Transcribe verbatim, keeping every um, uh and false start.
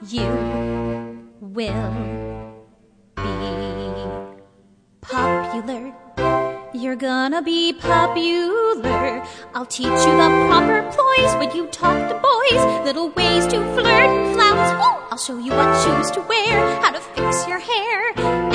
You will be popular. You're gonna be popular. I'll teach you the proper ploys when you talk to boys, little ways to flirt and flounce. Ooh, I'll show you what shoes to wear, how to fix your hair.